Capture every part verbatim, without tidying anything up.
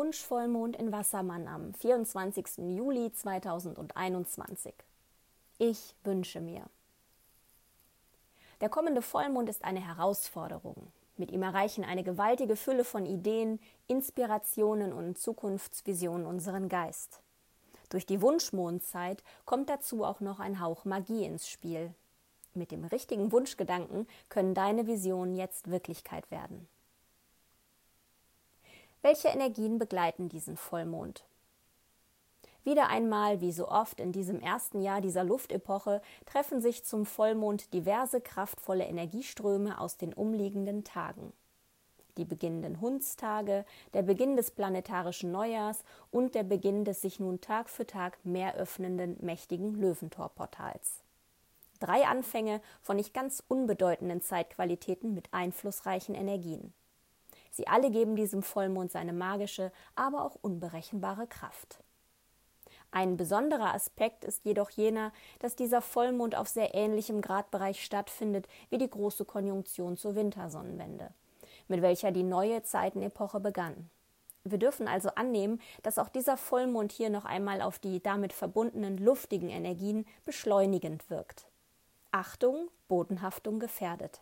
Wunschvollmond in Wassermann am vierundzwanzigsten Juli zweitausendeinundzwanzig. Ich wünsche mir. Der kommende Vollmond ist eine Herausforderung. Mit ihm erreichen eine gewaltige Fülle von Ideen, Inspirationen und Zukunftsvisionen unseren Geist. Durch die Wunschmondzeit kommt dazu auch noch ein Hauch Magie ins Spiel. Mit dem richtigen Wunschgedanken können deine Visionen jetzt Wirklichkeit werden. Welche Energien begleiten diesen Vollmond? Wieder einmal, wie so oft in diesem ersten Jahr dieser Luftepoche, treffen sich zum Vollmond diverse kraftvolle Energieströme aus den umliegenden Tagen. Die beginnenden Hundstage, der Beginn des planetarischen Neujahrs und der Beginn des sich nun Tag für Tag mehr öffnenden mächtigen Löwentorportals. Drei Anfänge von nicht ganz unbedeutenden Zeitqualitäten mit einflussreichen Energien. Sie alle geben diesem Vollmond seine magische, aber auch unberechenbare Kraft. Ein besonderer Aspekt ist jedoch jener, dass dieser Vollmond auf sehr ähnlichem Gradbereich stattfindet wie die große Konjunktion zur Wintersonnenwende, mit welcher die neue Zeitenepoche begann. Wir dürfen also annehmen, dass auch dieser Vollmond hier noch einmal auf die damit verbundenen luftigen Energien beschleunigend wirkt. Achtung, Bodenhaftung gefährdet.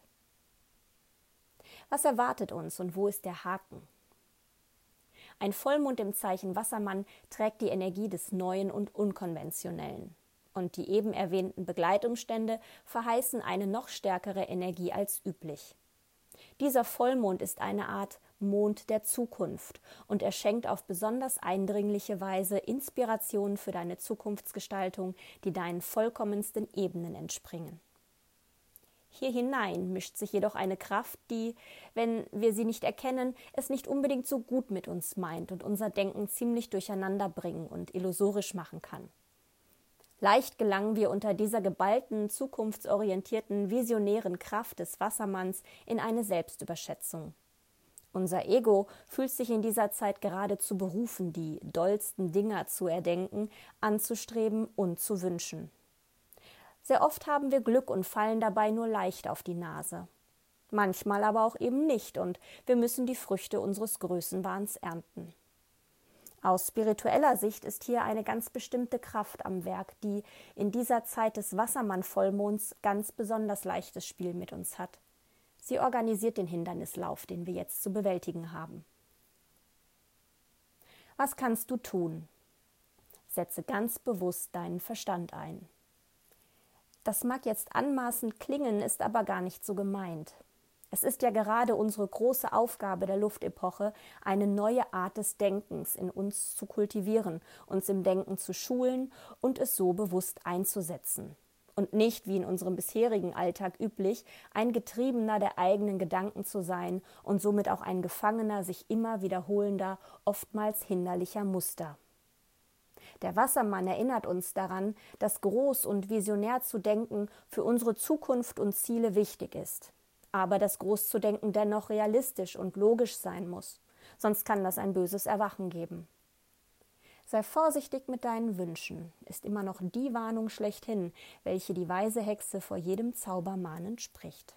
Was erwartet uns und wo ist der Haken? Ein Vollmond im Zeichen Wassermann trägt die Energie des Neuen und Unkonventionellen. Und die eben erwähnten Begleitumstände verheißen eine noch stärkere Energie als üblich. Dieser Vollmond ist eine Art Mond der Zukunft und er schenkt auf besonders eindringliche Weise Inspirationen für deine Zukunftsgestaltung, die deinen vollkommensten Ebenen entspringen. Hier hinein mischt sich jedoch eine Kraft, die, wenn wir sie nicht erkennen, es nicht unbedingt so gut mit uns meint und unser Denken ziemlich durcheinander bringen und illusorisch machen kann. Leicht gelangen wir unter dieser geballten, zukunftsorientierten, visionären Kraft des Wassermanns in eine Selbstüberschätzung. Unser Ego fühlt sich in dieser Zeit geradezu berufen, die dollsten Dinger zu erdenken, anzustreben und zu wünschen. Sehr oft haben wir Glück und fallen dabei nur leicht auf die Nase. Manchmal aber auch eben nicht und wir müssen die Früchte unseres Größenwahns ernten. Aus spiritueller Sicht ist hier eine ganz bestimmte Kraft am Werk, die in dieser Zeit des Wassermann-Vollmonds ganz besonders leichtes Spiel mit uns hat. Sie organisiert den Hindernislauf, den wir jetzt zu bewältigen haben. Was kannst du tun? Setze ganz bewusst deinen Verstand ein. Das mag jetzt anmaßend klingen, ist aber gar nicht so gemeint. Es ist ja gerade unsere große Aufgabe der Luftepoche, eine neue Art des Denkens in uns zu kultivieren, uns im Denken zu schulen und es so bewusst einzusetzen. Und nicht, wie in unserem bisherigen Alltag üblich, ein Getriebener der eigenen Gedanken zu sein und somit auch ein Gefangener sich immer wiederholender, oftmals hinderlicher Muster. Der Wassermann erinnert uns daran, dass groß und visionär zu denken für unsere Zukunft und Ziele wichtig ist. Aber dass groß zu denken dennoch realistisch und logisch sein muss, sonst kann das ein böses Erwachen geben. Sei vorsichtig mit deinen Wünschen, ist immer noch die Warnung schlechthin, welche die weise Hexe vor jedem Zauber mahnend spricht.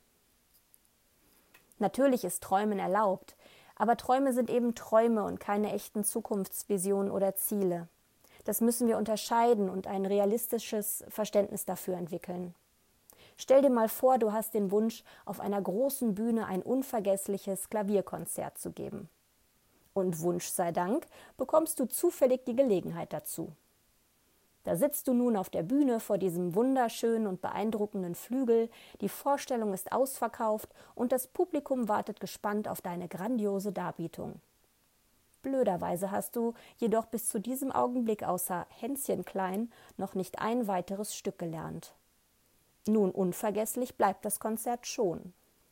Natürlich ist Träumen erlaubt, aber Träume sind eben Träume und keine echten Zukunftsvisionen oder Ziele. Das müssen wir unterscheiden und ein realistisches Verständnis dafür entwickeln. Stell dir mal vor, du hast den Wunsch, auf einer großen Bühne ein unvergessliches Klavierkonzert zu geben. Und Wunsch sei Dank, bekommst du zufällig die Gelegenheit dazu. Da sitzt du nun auf der Bühne vor diesem wunderschönen und beeindruckenden Flügel, die Vorstellung ist ausverkauft und das Publikum wartet gespannt auf deine grandiose Darbietung. Blöderweise hast du jedoch bis zu diesem Augenblick außer Hänschen klein noch nicht ein weiteres Stück gelernt. Nun, unvergesslich bleibt das Konzert schon.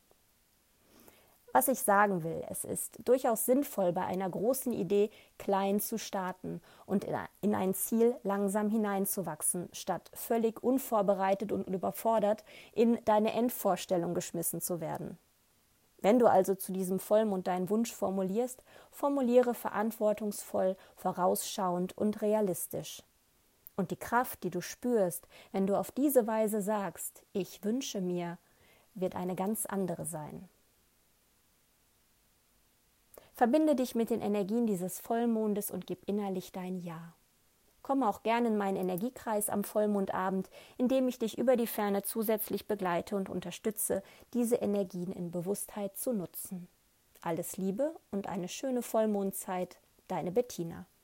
Was ich sagen will, es ist durchaus sinnvoll, bei einer großen Idee klein zu starten und in ein Ziel langsam hineinzuwachsen, statt völlig unvorbereitet und überfordert in deine Endvorstellung geschmissen zu werden. Wenn du also zu diesem Vollmond deinen Wunsch formulierst, formuliere verantwortungsvoll, vorausschauend und realistisch. Und die Kraft, die du spürst, wenn du auf diese Weise sagst, ich wünsche mir, wird eine ganz andere sein. Verbinde dich mit den Energien dieses Vollmondes und gib innerlich dein Ja. Komme auch gerne in meinen Energiekreis am Vollmondabend, in dem ich dich über die Ferne zusätzlich begleite und unterstütze, diese Energien in Bewusstheit zu nutzen. Alles Liebe und eine schöne Vollmondzeit, deine Bettina.